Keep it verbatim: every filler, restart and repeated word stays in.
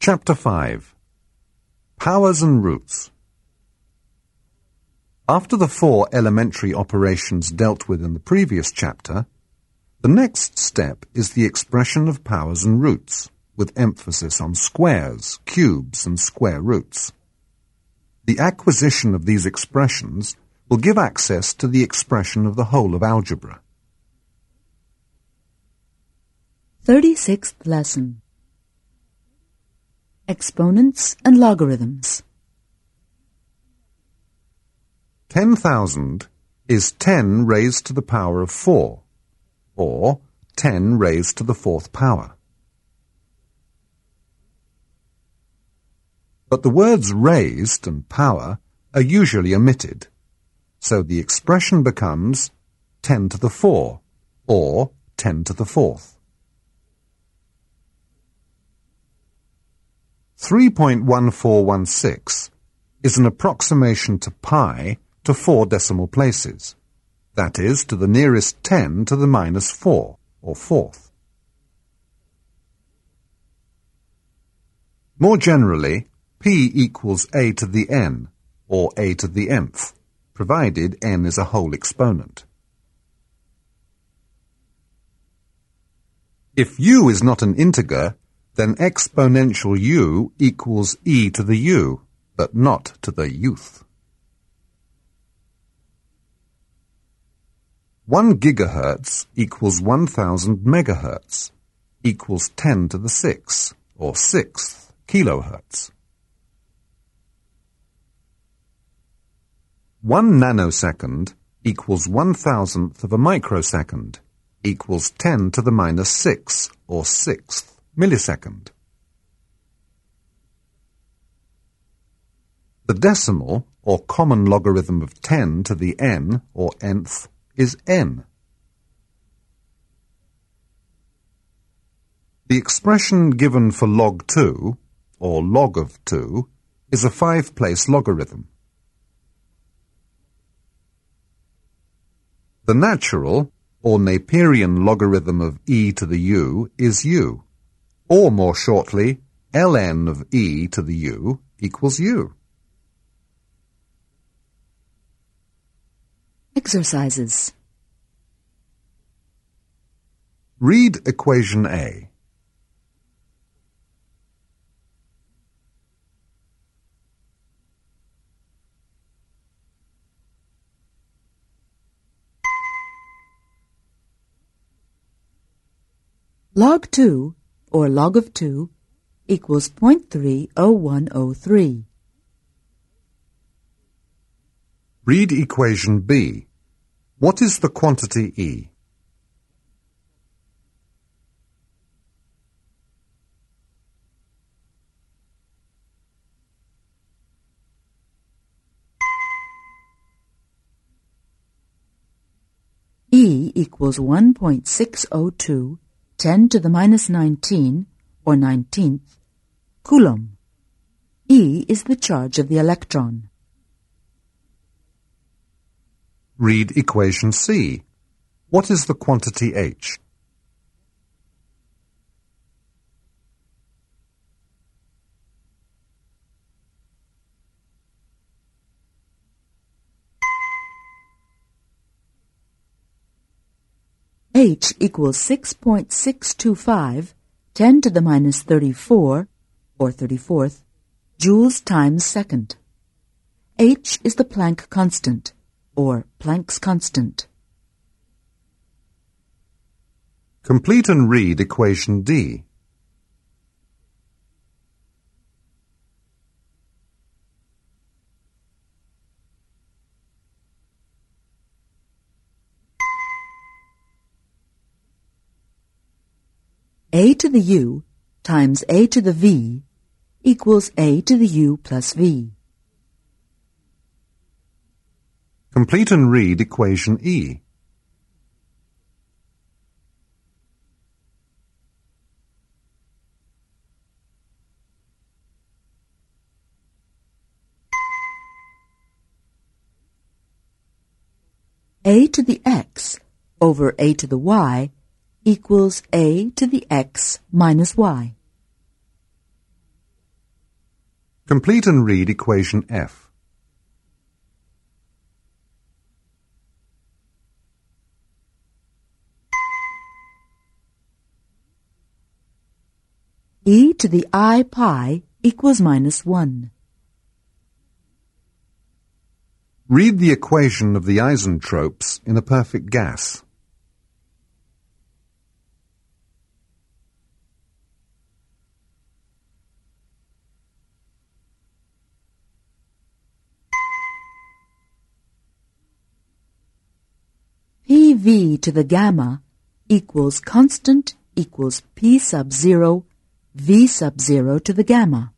Chapter five. Powers and Roots. After the four elementary operations dealt with in the previous chapter, the next step is the expression of powers and roots, with emphasis on squares, cubes, and square roots. The acquisition of these expressions will give access to the expression of the whole of algebra. thirty-sixth Lesson. Exponents and Logarithms. ten thousand is ten raised to the power of four, or ten raised to the fourth power. But the words raised and power are usually omitted, so the expression becomes ten to the four, or ten to the fourth. three point one four one six is an approximation to pi to four decimal places, that is, to the nearest ten to the minus four, or fourth. More generally, p equals a to the n, or a to the nth, provided n is a whole exponent. If u is not an integer, then exponential u equals e to the u, but not to the youth. One gigahertz equals one thousand megahertz, equals ten to the six, or sixth, kilohertz. One nanosecond equals one thousandth of a microsecond, equals ten to the minus six, or sixth, millisecond. The decimal, or common logarithm of ten to the n, or nth, is n. The expression given for log two, or log of two, is a five-place logarithm. The natural, or Naperian logarithm of e to the u is u, or more shortly, ln of e to the u equals u. Exercises. Read equation A. Log two, or log of two, equals zero point three zero one zero three. Read equation B. What is the quantity E? E equals one point six zero two, ten to the minus nineteen, or nineteenth, coulomb. E is the charge of the electron. Read equation C. What is the quantity H? H equals six point six two five, ten to the minus thirty-four, or thirty-fourth, joules times second. H is the Planck constant, or Planck's constant. Complete and read equation D. A to the u times a to the v equals a to the u plus v. Complete and read equation E. A to the x over a to the y equals a to the x minus y. Complete and read equation F. e to the I pi equals minus one. Read the equation of the isentropes in a perfect gas. P V to the gamma equals constant equals P sub zero V sub zero to the gamma.